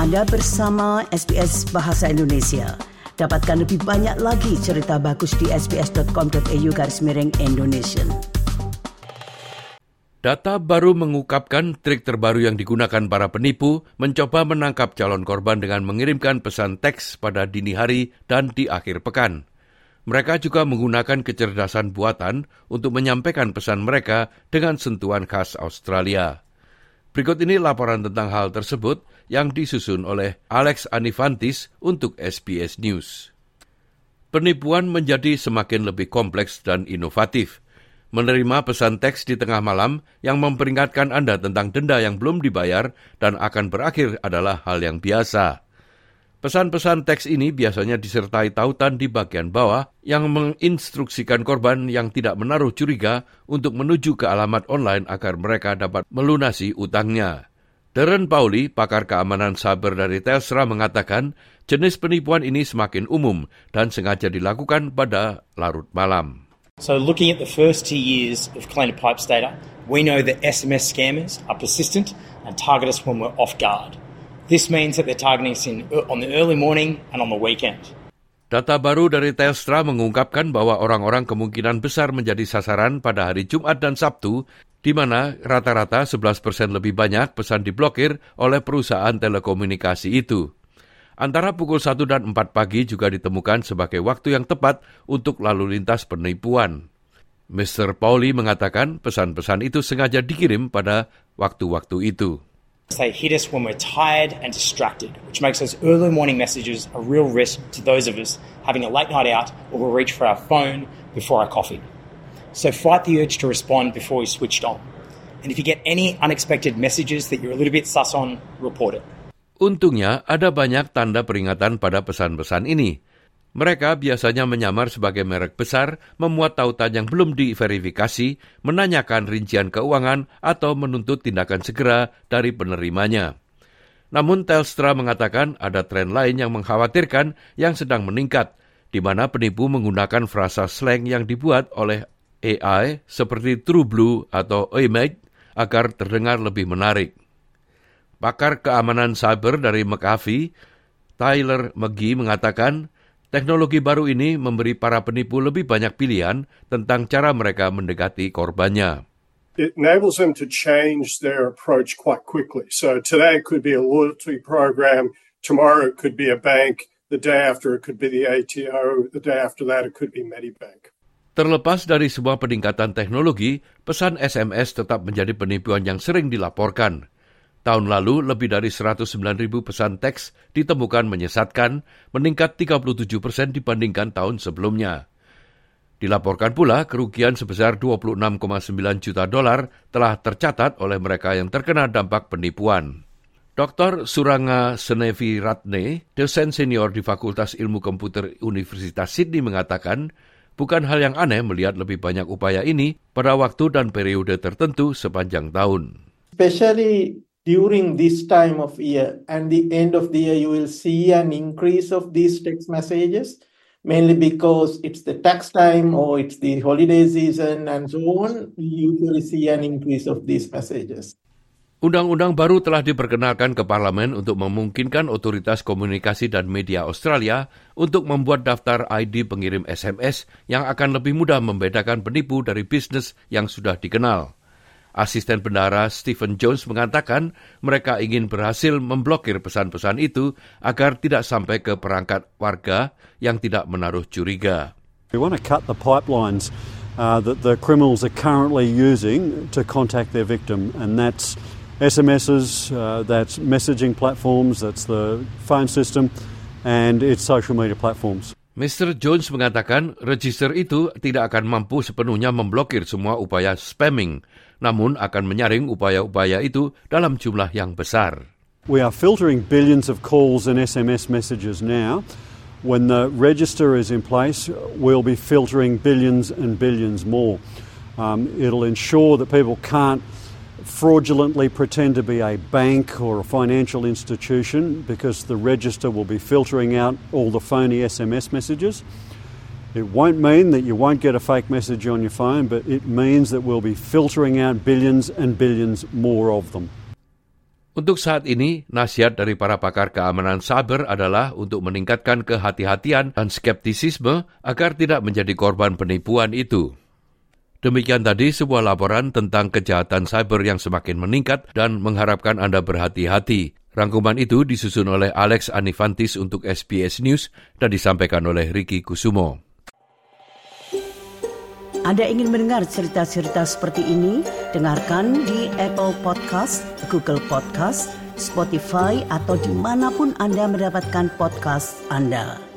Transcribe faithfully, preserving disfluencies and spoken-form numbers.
Anda bersama S B S Bahasa Indonesia. Dapatkan lebih banyak lagi cerita bagus di sbs.com.au garis miring Indonesian. Data baru mengungkapkan trik terbaru yang digunakan para penipu mencoba menangkap calon korban dengan mengirimkan pesan teks pada dini hari dan di akhir pekan. Mereka juga menggunakan kecerdasan buatan untuk menyampaikan pesan mereka dengan sentuhan khas Australia. Berikut ini laporan tentang hal tersebut yang disusun oleh Alex Anifantis untuk S B S News. Penipuan menjadi semakin lebih kompleks dan inovatif. Menerima pesan teks di tengah malam yang memperingatkan Anda tentang denda yang belum dibayar dan akan berakhir adalah hal yang biasa. Pesan-pesan teks ini biasanya disertai tautan di bagian bawah yang menginstruksikan korban yang tidak menaruh curiga untuk menuju ke alamat online agar mereka dapat melunasi utangnya. Darren Pauli, pakar keamanan cyber dari Telstra, mengatakan jenis penipuan ini semakin umum dan sengaja dilakukan pada larut malam. So looking at the first two years of Cleaner Pipes data, we know that S M S scammers are persistent and target us when we're off guard. This means that they're targeting us in, on the early morning and on the weekend. Data baru dari Telstra mengungkapkan bahwa orang-orang kemungkinan besar menjadi sasaran pada hari Jumat dan Sabtu, di mana rata-rata sebelas persen lebih banyak pesan diblokir oleh perusahaan telekomunikasi itu. Antara pukul satu dan empat pagi juga ditemukan sebagai waktu yang tepat untuk lalu lintas penipuan. mister Pauli mengatakan pesan-pesan itu sengaja dikirim pada waktu-waktu itu. They hit us when we're tired and distracted, which makes those early morning messages a real risk to those of us having a late night out or will reach for our phone before our coffee. So fight the urge to respond before we switched on. And if you get any unexpected messages that you're a little bit sus on, report it. Untungnya ada banyak tanda peringatan pada pesan-pesan ini. Mereka biasanya menyamar sebagai merek besar, memuat tautan yang belum diverifikasi, menanyakan rincian keuangan, atau menuntut tindakan segera dari penerimanya. Namun Telstra mengatakan ada tren lain yang mengkhawatirkan yang sedang meningkat, di mana penipu menggunakan frasa slang yang dibuat oleh A I seperti True Blue atau Image agar terdengar lebih menarik. Pakar keamanan cyber dari McAfee, Tyler McGee, mengatakan teknologi baru ini memberi para penipu lebih banyak pilihan tentang cara mereka mendekati korbannya. It enables them to change their approach quite quickly. So today it could be a loyalty program, tomorrow it could be a bank, the day after it could be the A T O, the day after that it could be Medibank. Terlepas dari sebuah peningkatan teknologi, pesan S M S tetap menjadi penipuan yang sering dilaporkan. Tahun lalu, lebih dari seratus sembilan ribu pesan teks ditemukan menyesatkan, meningkat tiga puluh tujuh persen dibandingkan tahun sebelumnya. Dilaporkan pula kerugian sebesar dua puluh enam koma sembilan juta dolar telah tercatat oleh mereka yang terkena dampak penipuan. Doktor Suranga Seneviratne, dosen senior di Fakultas Ilmu Komputer Universitas Sydney, mengatakan bukan hal yang aneh melihat lebih banyak upaya ini pada waktu dan periode tertentu sepanjang tahun. Especially during this time of year and the end of the year, you will see an increase of these text messages, mainly because it's the tax time or it's the holiday season and so on. You usually see an increase of these messages. Undang-undang baru telah diperkenalkan ke parlemen untuk memungkinkan otoritas komunikasi dan media Australia untuk membuat daftar I D pengirim S M S yang akan lebih mudah membedakan penipu dari bisnis yang sudah dikenal. Asisten bendahara Stephen Jones mengatakan mereka ingin berhasil memblokir pesan-pesan itu agar tidak sampai ke perangkat warga yang tidak menaruh curiga. We want to cut the pipelines uh, that the criminals are currently using to contact their victim, and that's S M Ses, uh, that's messaging platforms, that's the phone system, and it's social media platforms. mister Jones mengatakan register itu tidak akan mampu sepenuhnya memblokir semua upaya spamming, namun akan menyaring upaya-upaya itu dalam jumlah yang besar. We are filtering billions of calls and S M S messages now. When the register is in place, we'll be filtering billions and billions more. Um, it'll ensure that people can't fraudulently pretend to be a bank or a financial institution because the register will be filtering out all the phony S M S messages. It won't mean that you won't get a fake message on your phone, but it means that we'll be filtering out billions and billions more of them. Untuk saat ini, nasihat dari para pakar keamanan cyber adalah untuk meningkatkan kehati-hatian dan skeptisisme agar tidak menjadi korban penipuan itu. Demikian tadi sebuah laporan tentang kejahatan cyber yang semakin meningkat dan mengharapkan Anda berhati-hati. Rangkuman itu disusun oleh Alex Anifantis untuk S B S News dan disampaikan oleh Ricky Kusumo. Anda ingin mendengar cerita-cerita seperti ini? Dengarkan di Apple Podcast, Google Podcast, Spotify, atau dimanapun Anda mendapatkan podcast Anda.